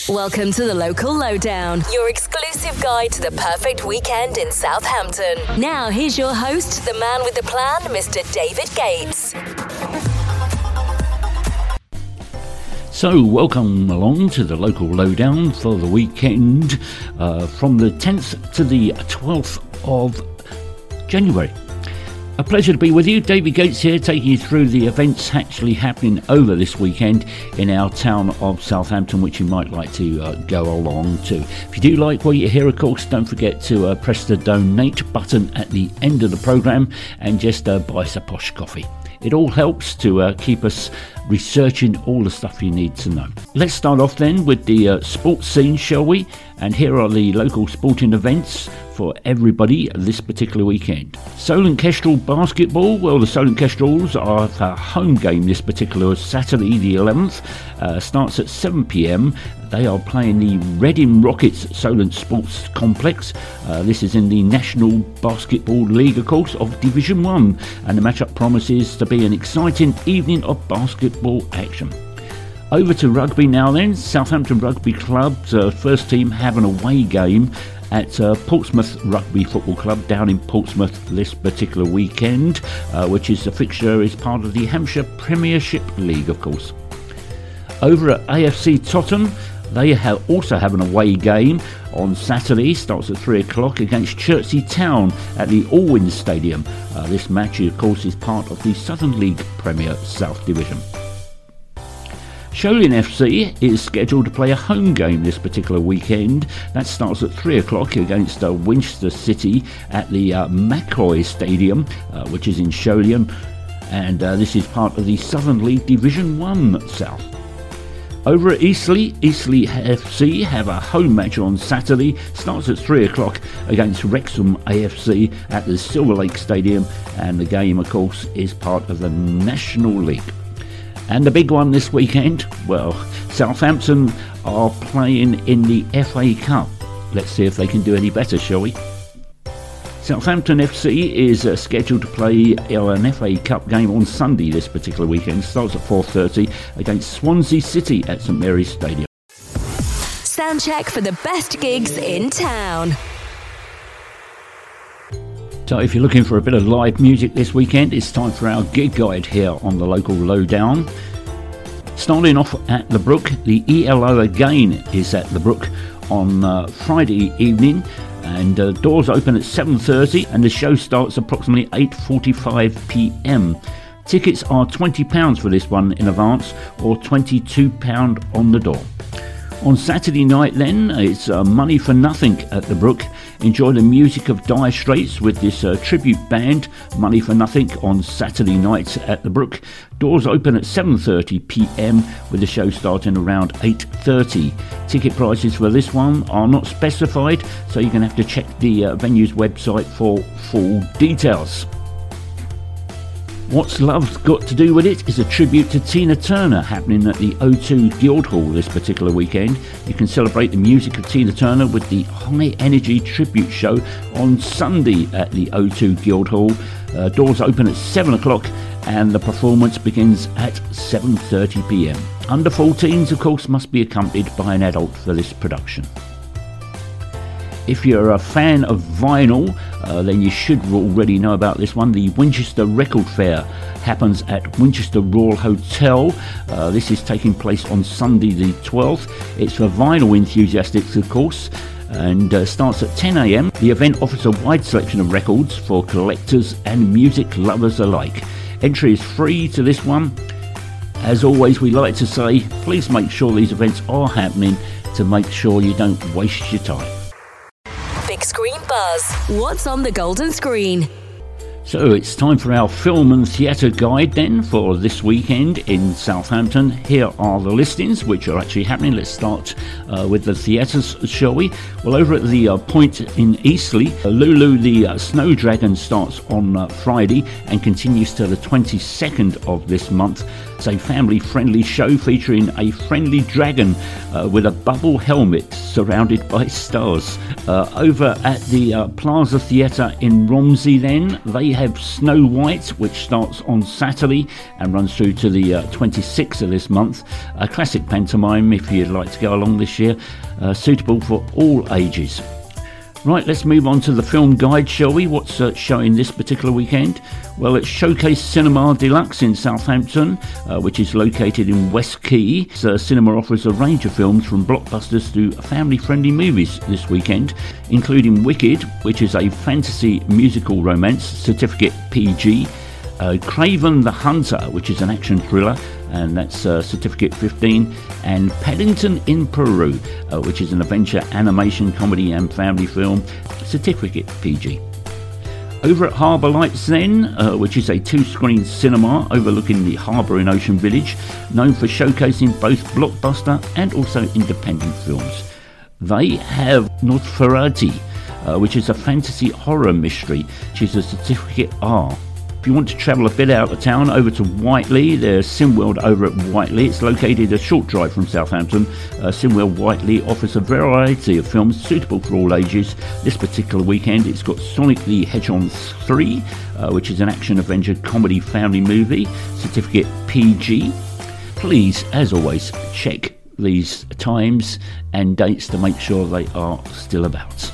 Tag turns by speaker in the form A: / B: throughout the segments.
A: Welcome to the Local Lowdown, your exclusive guide to the perfect weekend in Southampton. Now, here's your host, the man with the plan, Mr. David Gates.
B: So, welcome along to the Local Lowdown for the weekend from the 10th to the 12th of January. A pleasure to be with you. David Gates here, taking you through the events actually happening over this weekend in our town of Southampton, which you might like to go along to. If you do like what you hear, of course, don't forget to press the donate button at the end of the programme and just buy us a posh coffee. It all helps to keep us researching all the stuff you need to know. Let's start off then with the sports scene, shall we? And here are the local sporting events for everybody this particular weekend. Solent Kestrel basketball. Well, the Solent Kestrels are a home game this particular Saturday the 11th. Starts at 7 p.m. They are playing the Reading Rockets Solent Sports Complex. This is in the National Basketball League, of course, of Division 1. And the matchup promises to be an exciting evening of basketball action. Over to rugby now then. Southampton Rugby Club's first team have an away game at Portsmouth Rugby Football Club down in Portsmouth this particular weekend, which is the fixture is part of the Hampshire Premiership League, of course. Over at AFC Tottenham, they also have an away game on Saturday, starts at 3 o'clock against Chertsey Town at the Allwyn Stadium. This match, of course, is part of the Southern League Premier South Division. Sholing FC is scheduled to play a home game this particular weekend. That starts at 3 o'clock against Winchester City at the McCoy Stadium, which is in Sholing, and this is part of the Southern League Division 1 South. Over at Eastleigh FC have a home match on Saturday, starts at 3 o'clock against Wrexham AFC at the Silver Lake Stadium, and the game, of course, is part of the National League. And the big one this weekend, well, Southampton are playing in the FA Cup. Let's see if they can do any better, shall we? Southampton FC is scheduled to play an FA Cup game on Sunday this particular weekend. Starts at 4:30 against Swansea City at St Mary's Stadium.
A: Sound check for the best gigs in town.
B: So if you're looking for a bit of live music this weekend, it's time for our gig guide here on the Local Lowdown. Starting off at the Brook, the ELO again is at the Brook on Friday evening, and doors open at 7:30 and the show starts approximately 8:45 p.m. Tickets are £20 for this one in advance, or £22 on the door. On Saturday night then, it's Money for Nothing at the Brook. Enjoy the music of Dire Straits with this tribute band, Money for Nothing, on Saturday night at the Brook. Doors open at 7:30 p.m. with the show starting around 8:30. Ticket prices for this one are not specified, so you're going to have to check the venue's website for full details. What's Love's Got to Do With It is a tribute to Tina Turner happening at the O2 Guildhall this particular weekend. You can celebrate the music of Tina Turner with the High Energy Tribute Show on Sunday at the O2 Guildhall. Doors open at 7 o'clock and the performance begins at 7:30 p.m. Under 14s, of course, must be accompanied by an adult for this production. If you're a fan of vinyl, then you should already know about this one. The Winchester Record Fair happens at Winchester Royal Hotel. This is taking place on Sunday the 12th. It's for vinyl enthusiasts, of course, and starts at 10 a.m. The event offers a wide selection of records for collectors and music lovers alike. Entry is free to this one. As always, we like to say, please make sure these events are happening to make sure you don't waste your time.
A: Big Screen Buzz. What's on the golden screen?
B: So it's time for our film and theatre guide then for this weekend in Southampton. Here are the listings which are actually happening. Let's start with the theatres, shall we? Well, over at the Point in Eastleigh, Lulu the Snow Dragon starts on Friday and continues to the 22nd of this month. It's a family-friendly show featuring a friendly dragon with a bubble helmet surrounded by stars. Over at the Plaza Theatre in Romsey then, they have Snow White, which starts on Saturday and runs through to the 26th of this month. A classic pantomime if you'd like to go along this year, suitable for all ages. Right, let's move on to the film guide, shall we? What's showing this particular weekend? Well, it's Showcase Cinema Deluxe in Southampton, which is located in West Quay. Cinema offers a range of films from blockbusters to family-friendly movies this weekend, including Wicked, which is a fantasy musical romance, certificate PG, Craven the Hunter, which is an action thriller, and that's certificate 15, and Paddington in Peru, which is an adventure animation comedy and family film, certificate PG. Over at Harbour Lights then, which is a 2-screen cinema overlooking the harbour in Ocean Village, known for showcasing both blockbuster and also independent films. They have Nosferatu, which is a fantasy horror mystery, which is a certificate R. If you want to travel a bit out of town, over to Whiteley, there's Cineworld over at Whiteley. It's located a short drive from Southampton. Cineworld Whiteley offers a variety of films suitable for all ages. This particular weekend, it's got Sonic the Hedgehog 3, which is an action-adventure comedy family movie, certificate PG. Please, as always, check these times and dates to make sure they are still about.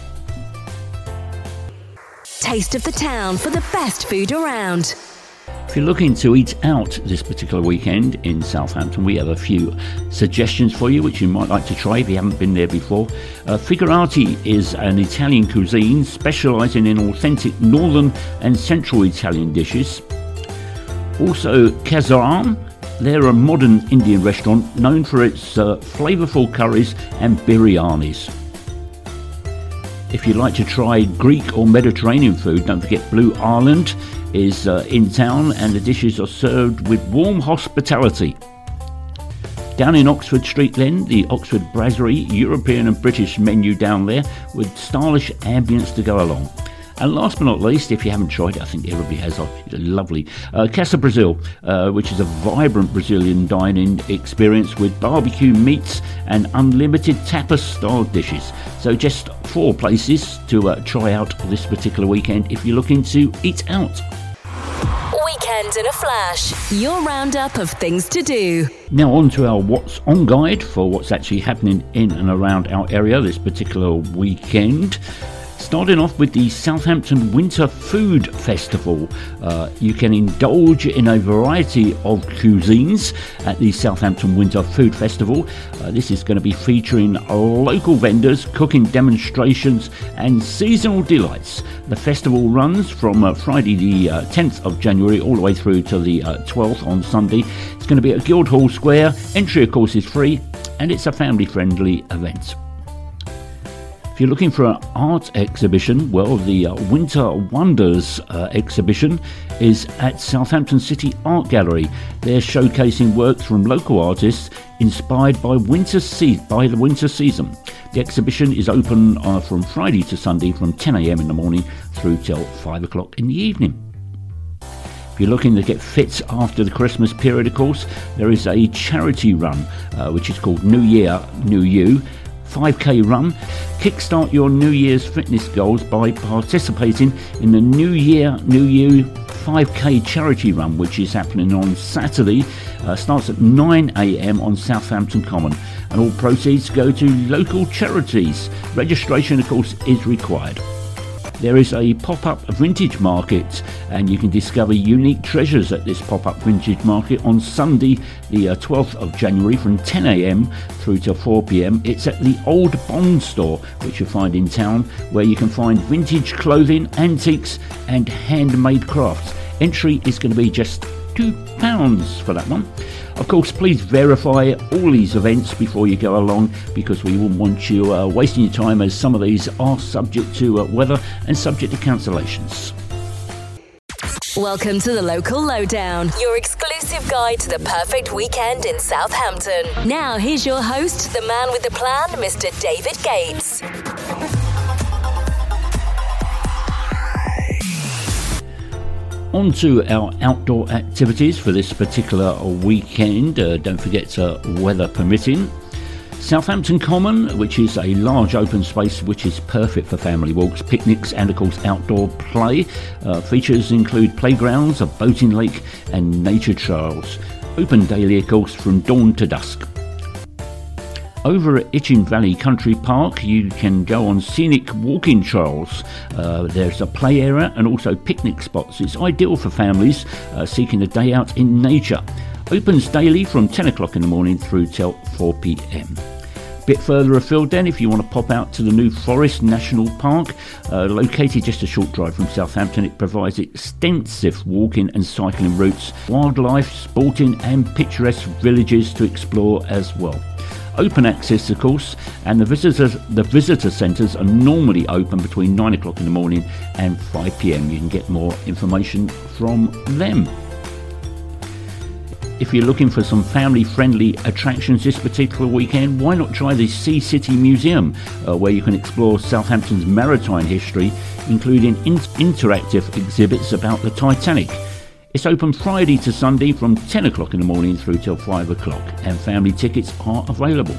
A: Taste of the town for the best food around.
B: If you're looking to eat out this particular weekend in Southampton, we have a few suggestions for you which you might like to try if you haven't been there before. Figurati is an Italian cuisine specialising in authentic northern and central Italian dishes. Also, Kazaram, they're a modern Indian restaurant known for its flavourful curries and biryanis. If you'd like to try Greek or Mediterranean food, don't forget Blue Island is in town and the dishes are served with warm hospitality. Down in Oxford Street then, the Oxford Brasserie, European and British menu down there with stylish ambience to go along. And last but not least, if you haven't tried it, I think everybody has, lovely, Casa Brazil, which is a vibrant Brazilian dining experience with barbecue meats and unlimited tapas-style dishes. So just 4 places to try out this particular weekend if you're looking to eat out.
A: Weekend in a Flash, your roundup of things to do.
B: Now on to our What's On guide for what's actually happening in and around our area this particular weekend. Starting off with the Southampton Winter Food Festival. You can indulge in a variety of cuisines at the Southampton Winter Food Festival. This is going to be featuring local vendors, cooking demonstrations and seasonal delights. The festival runs from Friday the 10th of January all the way through to the 12th on Sunday. It's going to be at Guildhall Square. Entry of course is free and it's a family-friendly event. If you're looking for an art exhibition, well, the Winter Wonders exhibition is at Southampton City Art Gallery. They're showcasing works from local artists inspired by the winter season. The exhibition is open from Friday to Sunday from 10 a.m. in the morning through till 5 o'clock in the evening. If you're looking to get fit after the Christmas period, of course, there is a charity run, which is called New Year, New You. 5k run. Kickstart your New Year's fitness goals by participating in the New Year, New You 5k charity run, which is happening on Saturday. Starts at 9 a.m. on Southampton Common, and all proceeds go to local charities. Registration, of course, is required. There is a pop-up vintage market and you can discover unique treasures at this pop-up vintage market on Sunday the 12th of January from 10 a.m. through to 4 p.m. It's at the Old Bond Store, which you'll find in town, where you can find vintage clothing, antiques and handmade crafts. Entry is going to be just £2 for that one. Of course, please verify all these events before you go along, because we wouldn't want you wasting your time, as some of these are subject to weather and subject to cancellations.
A: Welcome to the Local Lowdown, your exclusive guide to the perfect weekend in Southampton. Now here's your host, the man with the plan, Mr. David Gates.
B: On to our outdoor activities for this particular weekend. Don't forget, weather permitting. Southampton Common, which is a large open space which is perfect for family walks, picnics and of course outdoor play. Features include playgrounds, a boating lake and nature trails. Open daily of course from dawn to dusk. Over at Itchen Valley Country Park, you can go on scenic walking trails. There's a play area and also picnic spots. It's ideal for families seeking a day out in nature. Opens daily from 10 o'clock in the morning through till 4 p.m. Bit further afield then, if you want to pop out to the New Forest National Park, located just a short drive from Southampton, it provides extensive walking and cycling routes, wildlife, sporting and picturesque villages to explore as well. Open access, of course, and the visitor centres are normally open between 9 o'clock in the morning and 5 p.m. You can get more information from them. If you're looking for some family-friendly attractions this particular weekend, why not try the Sea City Museum, where you can explore Southampton's maritime history, including interactive exhibits about the Titanic. It's open Friday to Sunday from 10 o'clock in the morning through till 5 o'clock, and family tickets are available.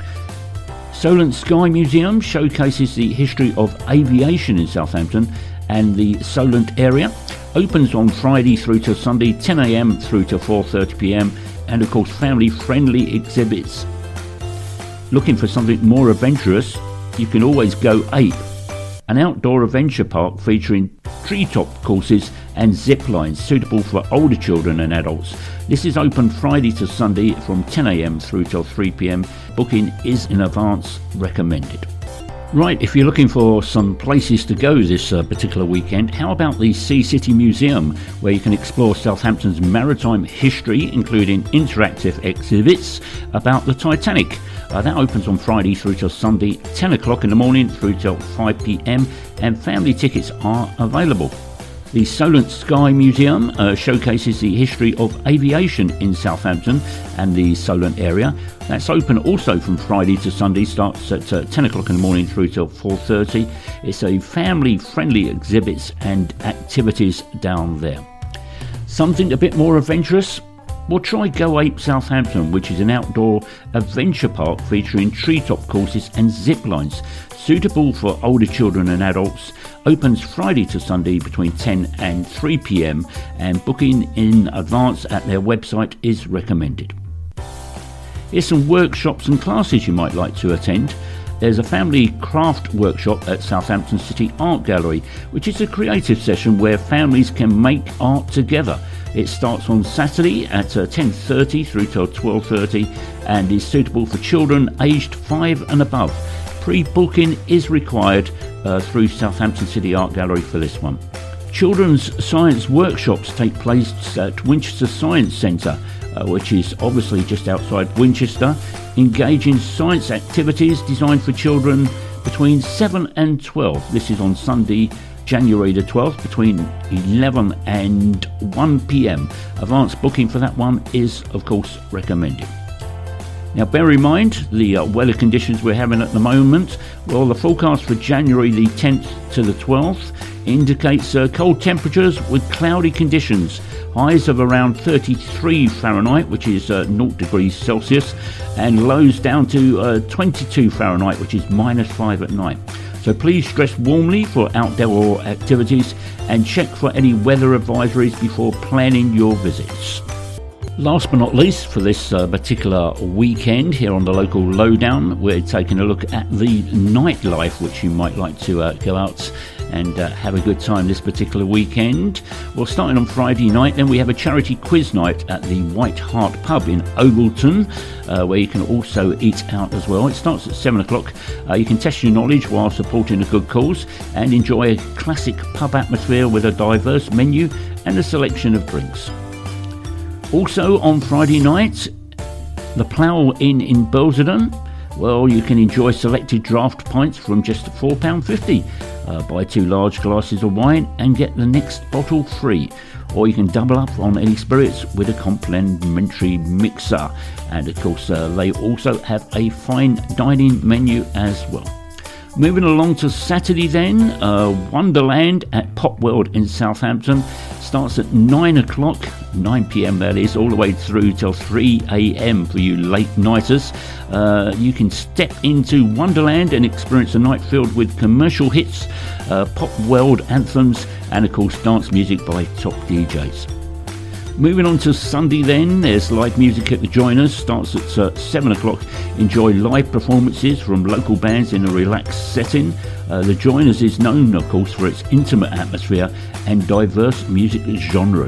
B: Solent Sky Museum showcases the history of aviation in Southampton and the Solent area. Opens on Friday through to Sunday, 10 a.m. through to 4:30 p.m. and of course family-friendly exhibits. Looking for something more adventurous, you can always go Ape, an outdoor adventure park featuring treetop courses and zip lines suitable for older children and adults. This is open Friday to Sunday from 10 a.m. through till 3 p.m. Booking is in advance recommended. Right, if you're looking for some places to go this particular weekend, how about the Sea City Museum, where you can explore Southampton's maritime history, including interactive exhibits about the Titanic. That opens on Friday through till Sunday, 10 o'clock in the morning through till 5 p.m, and family tickets are available. The Solent Sky Museum showcases the history of aviation in Southampton and the Solent area. That's open also from Friday to Sunday, starts at 10 o'clock in the morning through till 4:30. It's a family-friendly exhibits and activities down there. Something a bit more adventurous? Well, try Go Ape Southampton, which is an outdoor adventure park featuring treetop courses and zip lines, suitable for older children and adults. Opens Friday to Sunday between 10 and 3 p.m. and booking in advance at their website is recommended. Here's some workshops and classes you might like to attend. There's a family craft workshop at Southampton City Art Gallery, which is a creative session where families can make art together. It starts on Saturday at 10:30 through till 12:30 and is suitable for children aged 5 and above. Pre-booking is required through Southampton City Art Gallery for this one. Children's science workshops take place at Winchester Science Centre, which is obviously just outside Winchester, engaging science activities designed for children between 7 and 12. This is on Sunday, January the 12th, between 11 and 1 p.m. Advance booking for that one is, of course, recommended. Now, bear in mind the weather conditions we're having at the moment. Well, the forecast for January the 10th to the 12th indicates cold temperatures with cloudy conditions. Highs of around 33 Fahrenheit, which is 0 degrees Celsius, and lows down to 22 Fahrenheit, which is -5 at night. So please dress warmly for outdoor activities and check for any weather advisories before planning your visits. Last but not least, for this particular weekend here on the local lowdown, we're taking a look at the nightlife, which you might like to go out and have a good time this particular weekend. Well, starting on Friday night, then we have a charity quiz night at the White Hart Pub in Ogleton, where you can also eat out as well. It starts at 7 o'clock. You can test your knowledge while supporting a good cause and enjoy a classic pub atmosphere with a diverse menu and a selection of drinks. Also on Friday night, the Plough Inn in Bilsenden. Well, you can enjoy selected draft pints from just £4.50. Buy 2 large glasses of wine and get the next bottle free. Or you can double up on any spirits with a complimentary mixer. And of course, they also have a fine dining menu as well. Moving along to Saturday then, Wonderland at Pop World in Southampton. Starts at 9 o'clock, 9 p.m. that is, all the way through till 3 a.m. for you late nighters. You can step into Wonderland and experience a night filled with commercial hits, pop world anthems, and of course dance music by top DJs. Moving on to Sunday then, there's live music at the Joiners. Starts at 7 o'clock. Enjoy live performances from local bands in a relaxed setting. The Joiners is known, of course, for its intimate atmosphere and diverse music genres.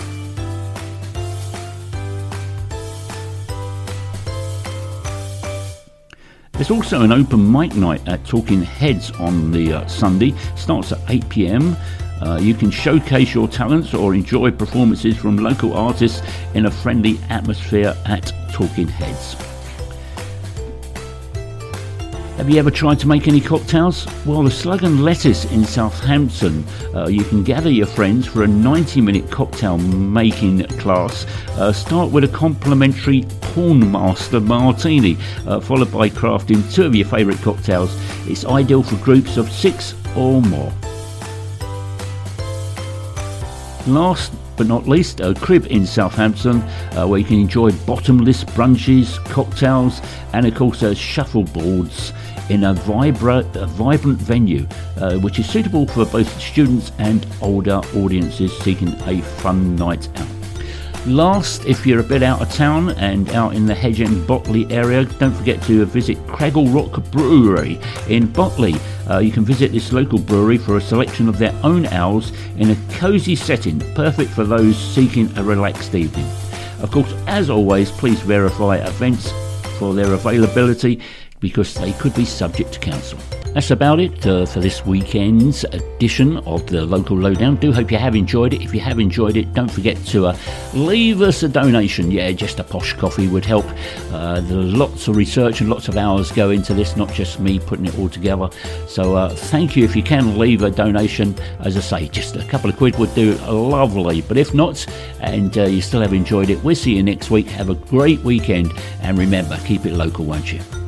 B: There's also an open mic night at Talking Heads on the Sunday. Starts at 8 p.m. You can showcase your talents or enjoy performances from local artists in a friendly atmosphere at Talking Heads. Have you ever tried to make any cocktails? Well, the Slug and Lettuce in Southampton, you can gather your friends for a 90-minute cocktail making class. Start with a complimentary Porn Master Martini, followed by crafting 2 of your favourite cocktails. It's ideal for groups of 6 or more. Last but not least, a Crib in Southampton, where you can enjoy bottomless brunches, cocktails, and of course shuffleboards in a vibrant venue, which is suitable for both students and older audiences seeking a fun night out. Last, if you're a bit out of town and out in the Hedge End Botley area, don't forget to visit Craggle Rock Brewery in Botley. You can visit this local brewery for a selection of their own ales in a cosy setting, perfect for those seeking a relaxed evening. Of course, as always, please verify events for their availability because they could be subject to cancel. That's about it for this weekend's edition of the Local Lowdown. Do hope you have enjoyed it. If you have enjoyed it, don't forget to leave us a donation. Yeah, just a posh coffee would help. There's lots of research and lots of hours go into this, not just me putting it all together. So thank you if you can leave a donation. As I say, just a couple of quid would do lovely. But if not, and you still have enjoyed it, we'll see you next week. Have a great weekend. And remember, keep it local, won't you?